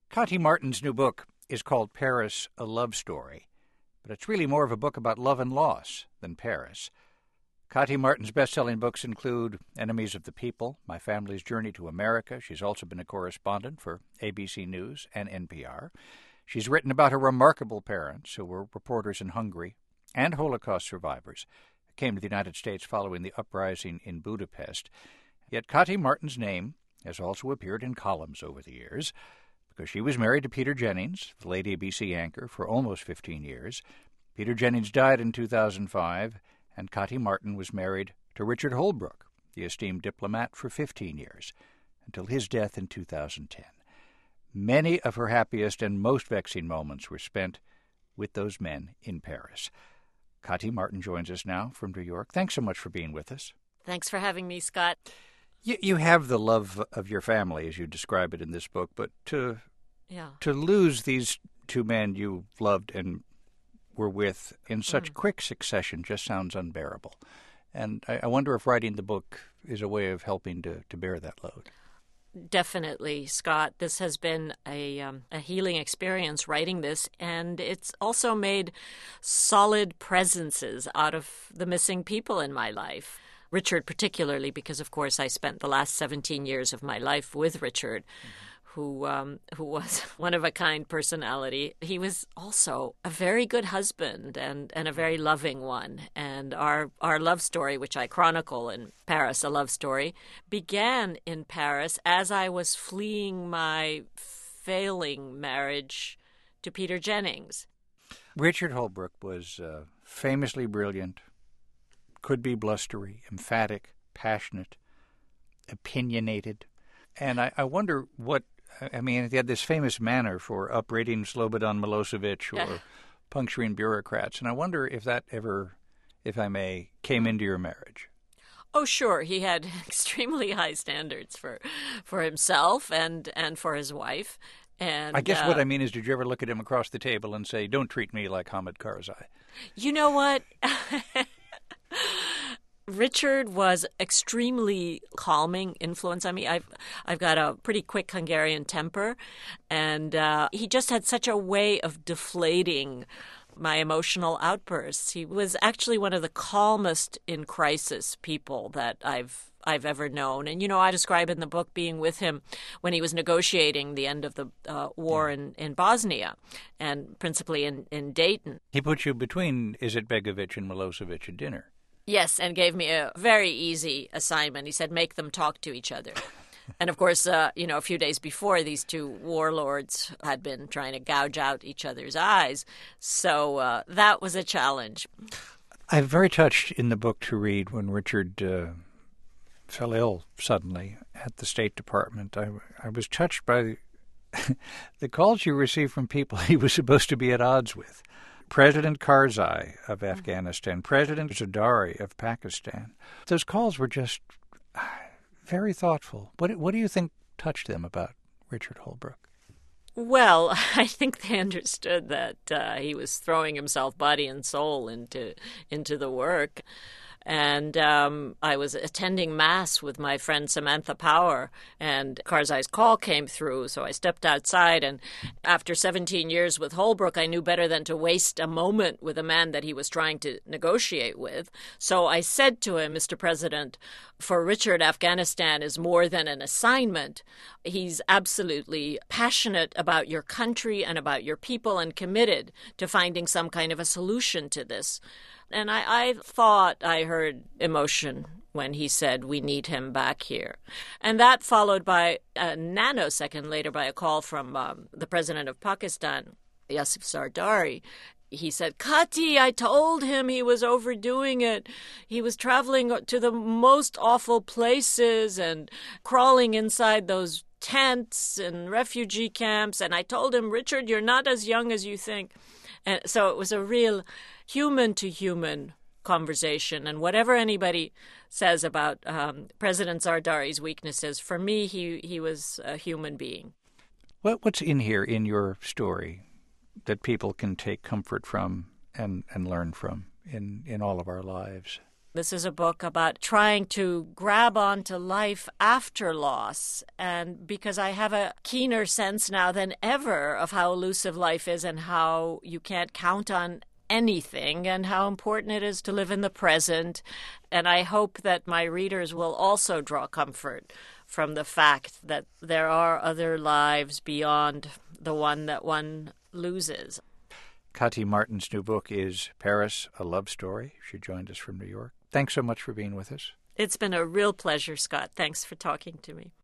Kati Martin's new book is called Paris, A Love Story, but it's really more of a book about love and loss than Paris. Kati Martin's best-selling books include Enemies of the People, My Family's Journey to America. She's also been a correspondent for ABC News and NPR. She's written about her remarkable parents, who were reporters in Hungary and Holocaust survivors, who came to the United States following the uprising in Budapest. Yet Kati Martin's name has also appeared in columns over the years, because she was married to Peter Jennings, the late ABC anchor, for almost 15 years. Peter Jennings died in 2005, and Kati Martin was married to Richard Holbrooke, the esteemed diplomat, for 15 years, until his death in 2010. Many of her happiest and most vexing moments were spent with those men in Paris. Kati Martin joins us now from New York. Thanks so much for being with us. Thanks for having me, Scott. You have the love of your family, as you describe it in this book, but to lose these two men you loved and were with in such quick succession just sounds unbearable. And I wonder if writing the book is a way of helping to bear that load. Definitely, Scott. This has been a healing experience writing this, and it's also made solid presences out of the missing people in my life. Richard particularly, because, of course, I spent the last 17 years of my life with Richard, who was one-of-a-kind personality. He was also a very good husband and a very loving one. And our love story, which I chronicle in Paris, A Love Story, began in Paris as I was fleeing my failing marriage to Peter Jennings. Richard Holbrooke was famously brilliant, could be blustery, emphatic, passionate, opinionated. And I wonder he had this famous manner for upbraiding Slobodan Milosevic or puncturing bureaucrats. And I wonder if that ever, if I may, came into your marriage. Oh, sure. He had extremely high standards for himself and for his wife. And I guess what I mean is, did you ever look at him across the table and say, don't treat me like Hamid Karzai? You know what? Richard was extremely calming influence on me. I've got a pretty quick Hungarian temper, and he just had such a way of deflating my emotional outbursts. He was actually one of the calmest in crisis people that I've ever known. And, I describe in the book being with him when he was negotiating the end of the war in Bosnia, and principally in Dayton. He put you between Izetbegovic and Milosevic at dinner. Yes, and gave me a very easy assignment. He said, make them talk to each other. And, of course, a few days before, these two warlords had been trying to gouge out each other's eyes. So that was a challenge. I'm very touched in the book to read when Richard fell ill suddenly at the State Department. I was touched by the calls you received from people he was supposed to be at odds with. President Karzai of Afghanistan, President Zardari of Pakistan. Those calls were just very thoughtful. What do you think touched them about Richard Holbrooke? Well, I think they understood that he was throwing himself body and soul into the work. And I was attending Mass with my friend Samantha Power, and Karzai's call came through, so I stepped outside. And after 17 years with Holbrooke, I knew better than to waste a moment with a man that he was trying to negotiate with. So I said to him, Mr. President, for Richard, Afghanistan is more than an assignment. He's absolutely passionate about your country and about your people and committed to finding some kind of a solution to this. And I thought I heard emotion when he said, we need him back here. And that followed by a nanosecond later by a call from the president of Pakistan, Yusuf Zardari. He said, Kati, I told him he was overdoing it. He was traveling to the most awful places and crawling inside those tents and refugee camps. And I told him, Richard, you're not as young as you think. And so it was a real human-to-human conversation. And whatever anybody says about President Zardari's weaknesses, for me, he was a human being. What's in here in your story that people can take comfort from and learn from in all of our lives? This is a book about trying to grab onto life after loss. And because I have a keener sense now than ever of how elusive life is and how you can't count on anything and how important it is to live in the present. And I hope that my readers will also draw comfort from the fact that there are other lives beyond the one that one loses. Kati Martin's new book is Paris, A Love Story. She joined us from New York. Thanks so much for being with us. It's been a real pleasure, Scott. Thanks for talking to me.